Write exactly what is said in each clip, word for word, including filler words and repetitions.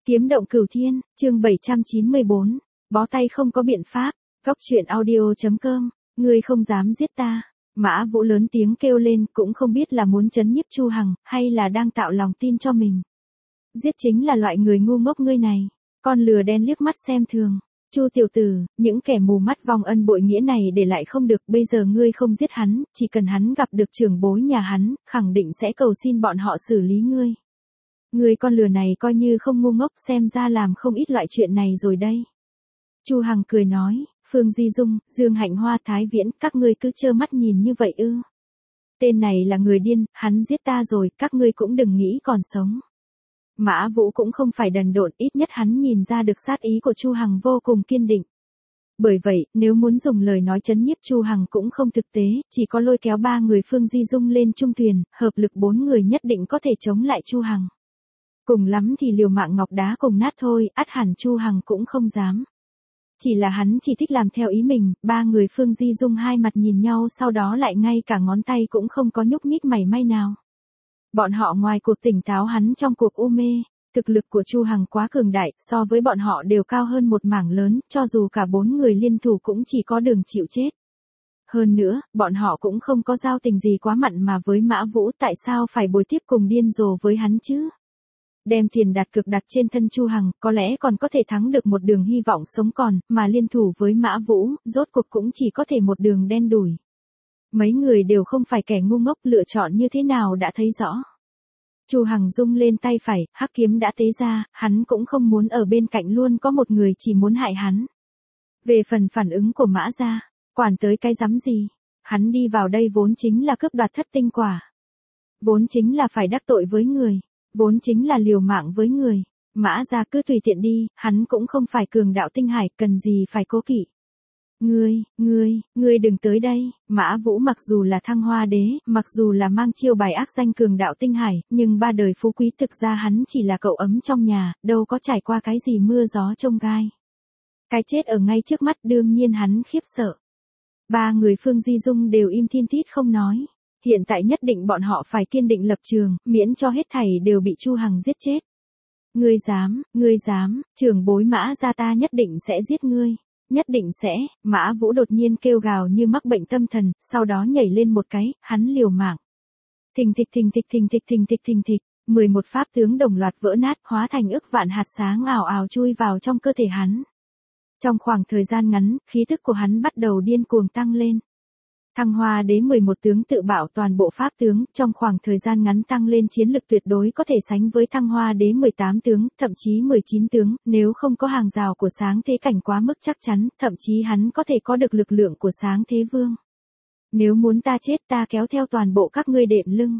Kiếm động cửu thiên, chương bảy trăm chín mươi bốn, bó tay không có biện pháp, góc truyện audio.com, ngươi không dám giết ta. Mã Vũ lớn tiếng kêu lên, cũng không biết là muốn trấn nhiếp Chu Hằng, hay là đang tạo lòng tin cho mình. Giết chính là loại người ngu ngốc ngươi này, con lừa đen liếc mắt xem thường. Chu tiểu tử, những kẻ mù mắt vong ân bội nghĩa này để lại không được, bây giờ ngươi không giết hắn, chỉ cần hắn gặp được trưởng bối nhà hắn, khẳng định sẽ cầu xin bọn họ xử lý ngươi. Người con lừa này coi như không ngu ngốc, xem ra làm không ít loại chuyện này rồi đây. Chu Hằng cười nói, Phương Di Dung, Dương Hạnh Hoa, Thái Viễn, các ngươi cứ trơ mắt nhìn như vậy ư? Tên này là người điên, hắn giết ta rồi, các ngươi cũng đừng nghĩ còn sống. Mã Vũ cũng không phải đần độn, ít nhất hắn nhìn ra được sát ý của Chu Hằng vô cùng kiên định. Bởi vậy, nếu muốn dùng lời nói trấn nhiếp Chu Hằng cũng không thực tế, chỉ có lôi kéo ba người Phương Di Dung lên chung thuyền, hợp lực bốn người nhất định có thể chống lại Chu Hằng. Cùng lắm thì liều mạng ngọc đá cùng nát thôi, ắt hẳn Chu Hằng cũng không dám. Chỉ là hắn chỉ thích làm theo ý mình, ba người Phương Di Dung hai mặt nhìn nhau, sau đó lại ngay cả ngón tay cũng không có nhúc nhích mảy may nào. Bọn họ ngoài cuộc tỉnh táo, hắn trong cuộc u mê. Thực lực của Chu Hằng quá cường đại, so với bọn họ đều cao hơn một mảng lớn, cho dù cả bốn người liên thủ cũng chỉ có đường chịu chết. Hơn nữa, bọn họ cũng không có giao tình gì quá mặn mà với Mã Vũ, tại sao phải bồi tiếp cùng điên rồ với hắn chứ? Đem tiền đặt cược đặt trên thân Chu Hằng, có lẽ còn có thể thắng được một đường hy vọng sống còn, mà liên thủ với Mã Vũ, rốt cuộc cũng chỉ có thể một đường đen đủi. Mấy người đều không phải kẻ ngu ngốc, lựa chọn như thế nào đã thấy rõ. Chu Hằng rung lên tay phải, hắc kiếm đã tế ra, hắn cũng không muốn ở bên cạnh luôn có một người chỉ muốn hại hắn. Về phần phản ứng của Mã gia, quản tới cái rắm gì, hắn đi vào đây vốn chính là cướp đoạt thất tinh quả. Vốn chính là phải đắc tội với người, vốn chính là liều mạng với người. Mã gia cứ tùy tiện đi, hắn cũng không phải cường đạo tinh hải, cần gì phải cố kỵ. Ngươi, ngươi, ngươi đừng tới đây. Mã Vũ mặc dù là Thăng Hoa Đế, mặc dù là mang chiêu bài ác danh cường đạo tinh hải, nhưng ba đời phú quý thực ra hắn chỉ là cậu ấm trong nhà, đâu có trải qua cái gì mưa gió chông gai. Cái chết ở ngay trước mắt, đương nhiên hắn khiếp sợ. Ba người Phương Di Dung đều im thiên tít không nói. Hiện tại nhất định bọn họ phải kiên định lập trường, miễn cho hết thảy đều bị Chu Hằng giết chết. Ngươi dám, ngươi dám, trưởng bối Mã gia ta nhất định sẽ giết ngươi. Nhất định sẽ. Mã Vũ đột nhiên kêu gào như mắc bệnh tâm thần, sau đó nhảy lên một cái, hắn liều mạng. Thình thịch thình thịch thình thịch thình thịch thình thịch, mười một pháp tướng đồng loạt vỡ nát, hóa thành ức vạn hạt sáng ảo ảo chui vào trong cơ thể hắn. Trong khoảng thời gian ngắn, khí tức của hắn bắt đầu điên cuồng tăng lên. Thăng Hoa Đế mười một tướng tự bạo toàn bộ pháp tướng, trong khoảng thời gian ngắn tăng lên chiến lực tuyệt đối có thể sánh với Thăng Hoa Đế mười tám tướng, thậm chí mười chín tướng, nếu không có hàng rào của sáng thế cảnh quá mức chắc chắn, thậm chí hắn có thể có được lực lượng của sáng thế vương. Nếu muốn ta chết, ta kéo theo toàn bộ các ngươi đệm lưng.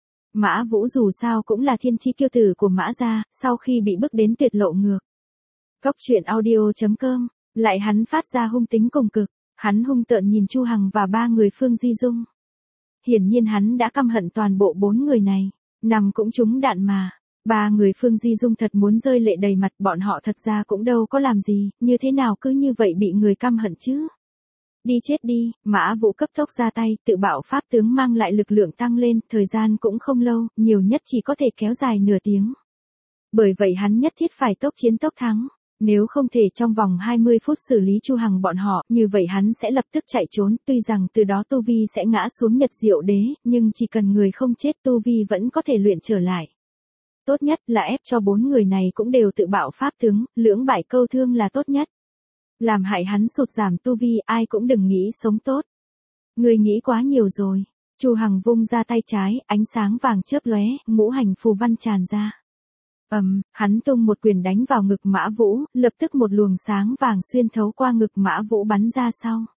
Mã Vũ dù sao cũng là thiên chi kiêu tử của Mã gia, sau khi bị bức đến tuyệt lộ ngược. Góc truyện audio.com, lại hắn phát ra hung tính cùng cực. Hắn hung tợn nhìn Chu Hằng và ba người Phương Di Dung. Hiển nhiên hắn đã căm hận toàn bộ bốn người này, nằm cũng trúng đạn mà. Ba người Phương Di Dung thật muốn rơi lệ đầy mặt, bọn họ thật ra cũng đâu có làm gì, như thế nào cứ như vậy bị người căm hận chứ. Đi chết đi. Mã Vũ cấp tốc ra tay, tự bạo pháp tướng mang lại lực lượng tăng lên, thời gian cũng không lâu, nhiều nhất chỉ có thể kéo dài nửa tiếng. Bởi vậy hắn nhất thiết phải tốc chiến tốc thắng. Nếu không thể trong vòng hai mươi phút xử lý Chu Hằng bọn họ, như vậy hắn sẽ lập tức chạy trốn, tuy rằng từ đó tu vi sẽ ngã xuống Nhật Diệu Đế, nhưng chỉ cần người không chết tu vi vẫn có thể luyện trở lại. Tốt nhất là ép cho bốn người này cũng đều tự bạo pháp tướng, lưỡng bại câu thương là tốt nhất. Làm hại hắn sụt giảm tu vi, ai cũng đừng nghĩ sống tốt. Người nghĩ quá nhiều rồi. Chu Hằng vung ra tay trái, ánh sáng vàng chớp lóe, ngũ hành phù văn tràn ra. Ầm, um, hắn tung một quyền đánh vào ngực Mã Vũ, lập tức một luồng sáng vàng xuyên thấu qua ngực Mã Vũ bắn ra sau.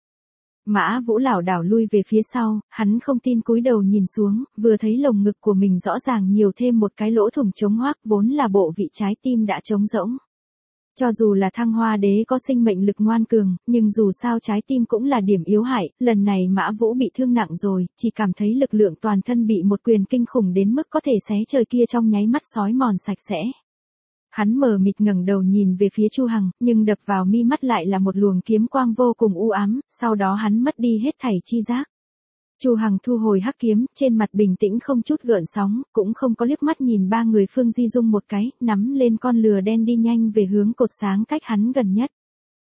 Mã Vũ lảo đảo lui về phía sau, hắn không tin cúi đầu nhìn xuống, vừa thấy lồng ngực của mình rõ ràng nhiều thêm một cái lỗ thủng trống hoác, vốn là bộ vị trái tim đã trống rỗng. Cho dù là Thăng Hoa Đế có sinh mệnh lực ngoan cường, nhưng dù sao trái tim cũng là điểm yếu hại, lần này Mã Vũ bị thương nặng rồi, chỉ cảm thấy lực lượng toàn thân bị một quyền kinh khủng đến mức có thể xé trời kia trong nháy mắt xói mòn sạch sẽ. Hắn mờ mịt ngẩng đầu nhìn về phía Chu Hằng, nhưng đập vào mi mắt lại là một luồng kiếm quang vô cùng u ám, sau đó hắn mất đi hết thảy chi giác. Chu Hằng thu hồi hắc kiếm, trên mặt bình tĩnh không chút gợn sóng, cũng không có liếc mắt nhìn ba người Phương Di Dung một cái, nắm lên con lừa đen đi nhanh về hướng cột sáng cách hắn gần nhất.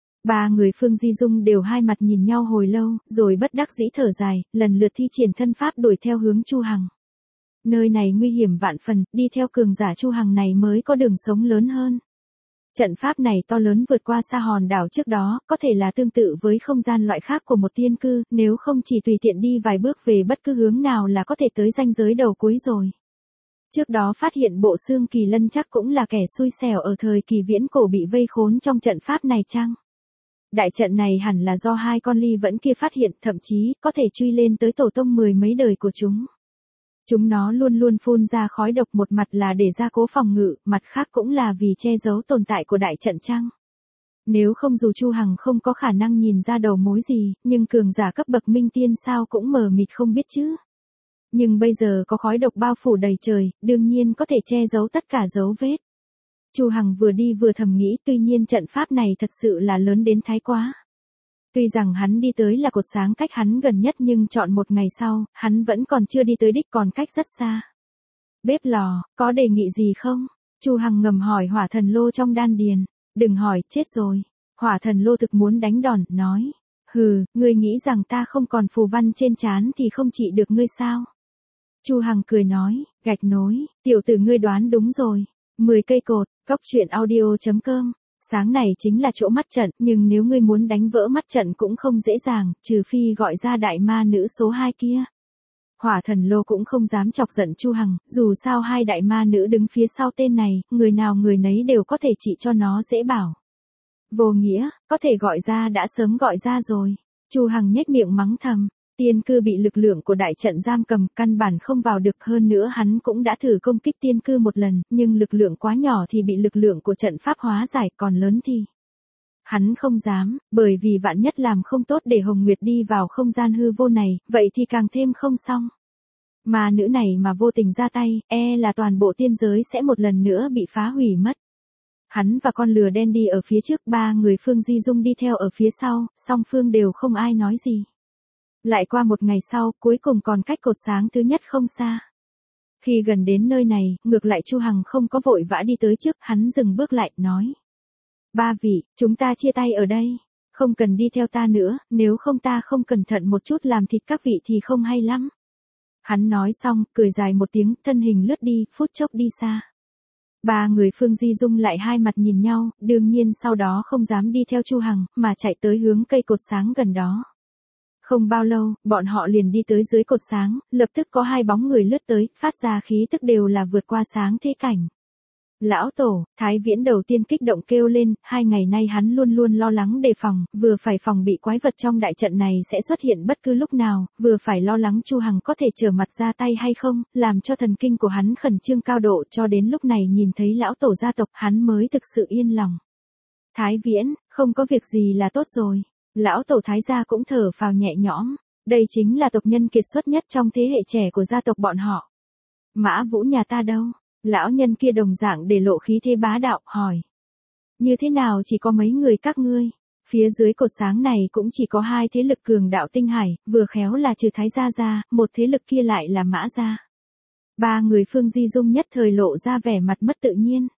Ba người Phương Di Dung đều hai mặt nhìn nhau hồi lâu, rồi bất đắc dĩ thở dài, lần lượt thi triển thân pháp đuổi theo hướng Chu Hằng. Nơi này nguy hiểm vạn phần, đi theo cường giả Chu Hằng này mới có đường sống lớn hơn. Trận pháp này to lớn vượt qua xa hòn đảo trước đó, có thể là tương tự với không gian loại khác của một tiên cư, nếu không chỉ tùy tiện đi vài bước về bất cứ hướng nào là có thể tới ranh giới đầu cuối rồi. Trước đó phát hiện bộ xương kỳ lân chắc cũng là kẻ xui xẻo ở thời kỳ viễn cổ bị vây khốn trong trận pháp này chăng? Đại trận này hẳn là do hai con ly vẫn kia phát hiện, thậm chí có thể truy lên tới tổ tông mười mấy đời của chúng. Chúng nó luôn luôn phun ra khói độc, một mặt là để gia cố phòng ngự, mặt khác cũng là vì che giấu tồn tại của đại trận chăng. Nếu không dù Chu Hằng không có khả năng nhìn ra đầu mối gì, nhưng cường giả cấp bậc minh tiên sao cũng mờ mịt không biết chứ. Nhưng bây giờ có khói độc bao phủ đầy trời, đương nhiên có thể che giấu tất cả dấu vết. Chu Hằng vừa đi vừa thầm nghĩ, tuy nhiên trận pháp này thật sự là lớn đến thái quá. Tuy rằng hắn đi tới là cột sáng cách hắn gần nhất nhưng chọn một ngày sau, hắn vẫn còn chưa đi tới đích, còn cách rất xa. Bếp lò, có đề nghị gì không? Chu Hằng ngầm hỏi hỏa thần lô trong đan điền. Đừng hỏi, chết rồi. Hỏa thần lô thực muốn đánh đòn, nói. Hừ, ngươi nghĩ rằng ta không còn phù văn trên trán thì không trị được ngươi sao? Chu Hằng cười nói, gạch nối, tiểu tử ngươi đoán đúng rồi. mười cây cột, góc truyện audio chấm com. Sáng này chính là chỗ mắt trận, nhưng nếu ngươi muốn đánh vỡ mắt trận cũng không dễ dàng, trừ phi gọi ra đại ma nữ số hai kia. Hỏa thần lô cũng không dám chọc giận Chu Hằng, dù sao hai đại ma nữ đứng phía sau tên này, người nào người nấy đều có thể trị cho nó dễ bảo. Vô nghĩa, có thể gọi ra đã sớm gọi ra rồi. Chu Hằng nhếch miệng mắng thầm. Tiên cư bị lực lượng của đại trận giam cầm, căn bản không vào được, hơn nữa hắn cũng đã thử công kích tiên cư một lần, nhưng lực lượng quá nhỏ thì bị lực lượng của trận pháp hóa giải, còn lớn thì hắn không dám, bởi vì vạn nhất làm không tốt để Hồng Nguyệt đi vào không gian hư vô này, vậy thì càng thêm không xong. Mà nữ này mà vô tình ra tay, e là toàn bộ tiên giới sẽ một lần nữa bị phá hủy mất. Hắn và con lừa đen đi ở phía trước, ba người Phương Di Dung đi theo ở phía sau, song phương đều không ai nói gì. Lại qua một ngày sau, cuối cùng còn cách cột sáng thứ nhất không xa. Khi gần đến nơi này, ngược lại Chu Hằng không có vội vã đi tới trước, hắn dừng bước lại, nói. Ba vị, chúng ta chia tay ở đây. Không cần đi theo ta nữa, nếu không ta không cẩn thận một chút làm thịt các vị thì không hay lắm. Hắn nói xong, cười dài một tiếng, thân hình lướt đi, phút chốc đi xa. Ba người Phương Di Dung lại hai mặt nhìn nhau, đương nhiên sau đó không dám đi theo Chu Hằng, mà chạy tới hướng cây cột sáng gần đó. Không bao lâu, bọn họ liền đi tới dưới cột sáng, lập tức có hai bóng người lướt tới, phát ra khí tức đều là vượt qua sáng thế cảnh. Lão Tổ, Thái Viễn đầu tiên kích động kêu lên, hai ngày nay hắn luôn luôn lo lắng đề phòng, vừa phải phòng bị quái vật trong đại trận này sẽ xuất hiện bất cứ lúc nào, vừa phải lo lắng Chu Hằng có thể trở mặt ra tay hay không, làm cho thần kinh của hắn khẩn trương cao độ, cho đến lúc này nhìn thấy Lão Tổ gia tộc hắn mới thực sự yên lòng. Thái Viễn, không có việc gì là tốt rồi. Lão Tổ Thái gia cũng thở phào nhẹ nhõm, đây chính là tộc nhân kiệt xuất nhất trong thế hệ trẻ của gia tộc bọn họ. Mã Vũ nhà ta đâu? Lão nhân kia đồng dạng để lộ khí thế bá đạo, hỏi. Như thế nào chỉ có mấy người các ngươi? Phía dưới cột sáng này cũng chỉ có hai thế lực cường đạo tinh hải, vừa khéo là trừ Thái gia ra, một thế lực kia lại là Mã gia. Ba người Phương Di Dung nhất thời lộ ra vẻ mặt mất tự nhiên.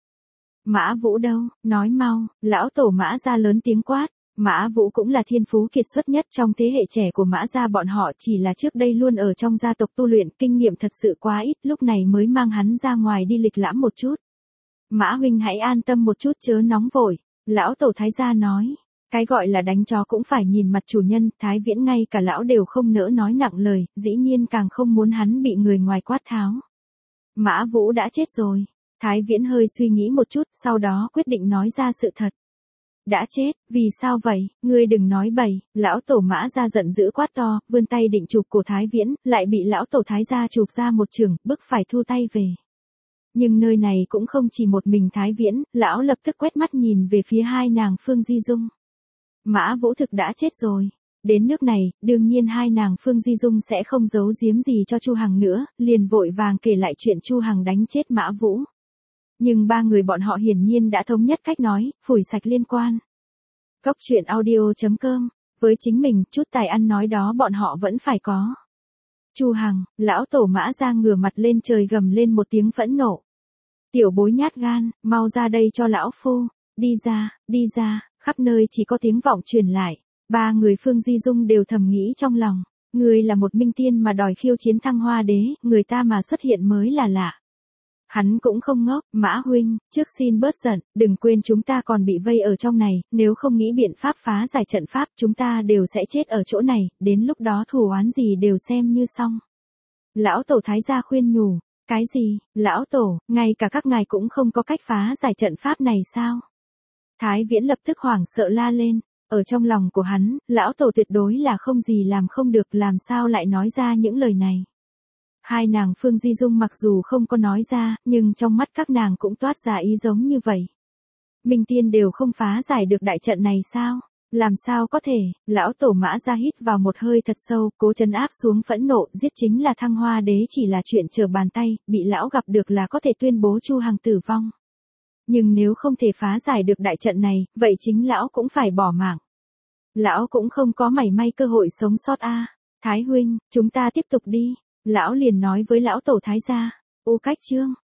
Mã Vũ đâu? Nói mau, Lão Tổ Mã gia lớn tiếng quát. Mã Vũ cũng là thiên phú kiệt xuất nhất trong thế hệ trẻ của Mã gia bọn họ, chỉ là trước đây luôn ở trong gia tộc tu luyện, kinh nghiệm thật sự quá ít, lúc này mới mang hắn ra ngoài đi lịch lãm một chút. Mã huynh hãy an tâm một chút chớ nóng vội, Lão Tổ Thái gia nói. Cái gọi là đánh chó cũng phải nhìn mặt chủ nhân, Thái Viễn ngay cả lão đều không nỡ nói nặng lời, dĩ nhiên càng không muốn hắn bị người ngoài quát tháo. Mã Vũ đã chết rồi. Thái Viễn hơi suy nghĩ một chút, sau đó quyết định nói ra sự thật. Đã chết, vì sao vậy, ngươi đừng nói bậy. Lão Tổ Mã gia giận dữ quát to, vươn tay định chụp cổ Thái Viễn, lại bị Lão Tổ Thái gia chụp ra một chưởng, bức phải thu tay về. Nhưng nơi này cũng không chỉ một mình Thái Viễn, lão lập tức quét mắt nhìn về phía hai nàng Phương Di Dung. Mã Vũ thực đã chết rồi. Đến nước này, đương nhiên hai nàng Phương Di Dung sẽ không giấu giếm gì cho Chu Hằng nữa, liền vội vàng kể lại chuyện Chu Hằng đánh chết Mã Vũ. Nhưng ba người bọn họ hiển nhiên đã thống nhất cách nói, phủi sạch liên quan. Góc truyện audio chấm com, với chính mình, chút tài ăn nói đó bọn họ vẫn phải có. Chu Hằng, lão tổ Mã ra ngửa mặt lên trời gầm lên một tiếng phẫn nộ. Tiểu bối nhát gan, mau ra đây cho lão phu, đi ra, đi ra, khắp nơi chỉ có tiếng vọng truyền lại. Ba người Phương Di Dung đều thầm nghĩ trong lòng, người là một minh tiên mà đòi khiêu chiến Thăng Hoa Đế, người ta mà xuất hiện mới là lạ. Hắn cũng không ngốc, Mã huynh, trước xin bớt giận, đừng quên chúng ta còn bị vây ở trong này, nếu không nghĩ biện pháp phá giải trận pháp chúng ta đều sẽ chết ở chỗ này, đến lúc đó thù oán gì đều xem như xong. Lão tổ Thái gia khuyên nhủ, cái gì, lão tổ, ngay cả các ngài cũng không có cách phá giải trận pháp này sao? Thái Viễn lập tức hoảng sợ la lên, ở trong lòng của hắn, lão tổ tuyệt đối là không gì làm không được, làm sao lại nói ra những lời này. Hai nàng Phương Di Dung mặc dù không có nói ra, nhưng trong mắt các nàng cũng toát ra ý giống như vậy. Minh tiên đều không phá giải được đại trận này sao? Làm sao có thể? Lão tổ Mã ra hít vào một hơi thật sâu, cố trấn áp xuống phẫn nộ, giết chính là Thăng Hoa Đế chỉ là chuyện trở bàn tay, bị lão gặp được là có thể tuyên bố Chu Hằng tử vong. Nhưng nếu không thể phá giải được đại trận này, vậy chính lão cũng phải bỏ mạng. Lão cũng không có mảy may cơ hội sống sót a. Thái huynh, chúng ta tiếp tục đi. Lão liền nói với lão tổ Thái gia. U Cách Chương,